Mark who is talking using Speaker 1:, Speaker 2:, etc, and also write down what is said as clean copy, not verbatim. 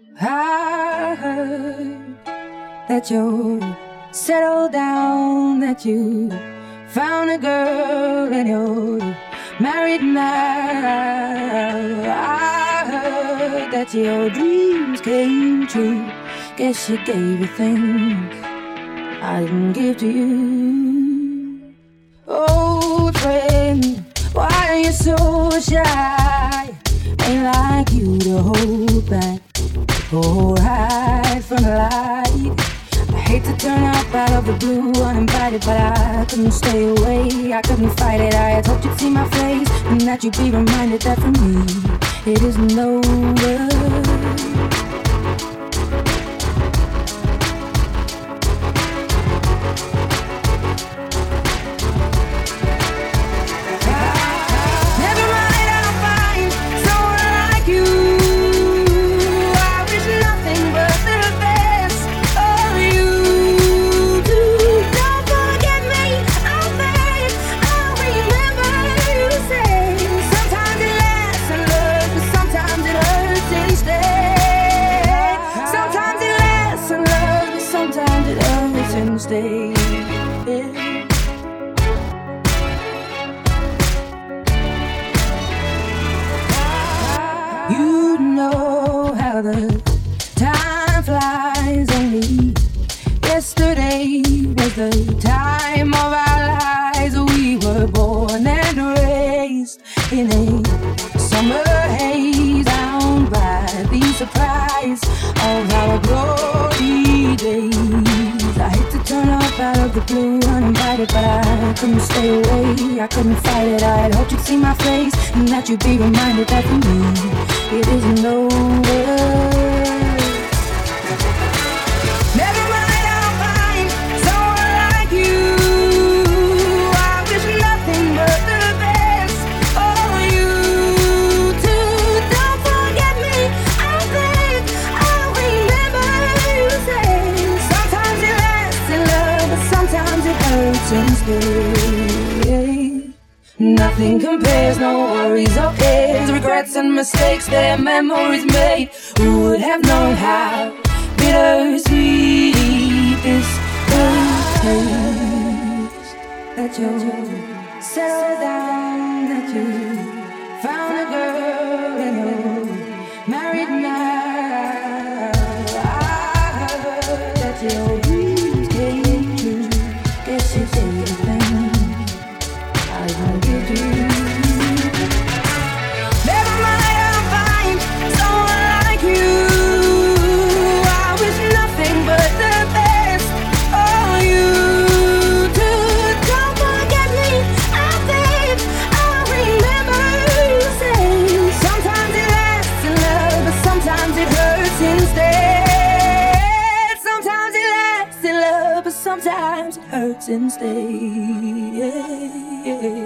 Speaker 1: I heard that you settled down, that you found a girl and you're married now. I heard that your dreams came true. Guess you gave you things I didn't give to you. Oh, friend, why are you so shy? Ain't like you to hold back or hide from the light. I hate to turn up out of the blue uninvited, but I couldn't stay away, I couldn't fight it. I had hoped you'd see my face and that you'd be reminded that for me it isn't over. You know how the time flies. Only yesterday was the time of our lives. We were born and raised in a summer haze, bound by the surprise of our glory days. I hate to turn up out of the blue uninvited, but I couldn't stay away, I couldn't fight it. I had hoped you'd see my face and that you'd be reminded that for me it isn't over. Nothing compares, no worries or cares, regrets and mistakes, their memories made. Who would have known how bittersweet this could taste? That you settled down, that you found a girl and you're married now. I heard that your dreams came true. Guess you say the thing I won't give to you. Never mind, I'll find someone like you. I wish nothing but the best for you too. Don't forget me, I think I'll remember you say sometimes it lasts in love, but sometimes it hurts instead. Sometimes it lasts in love, but sometimes it hurts instead.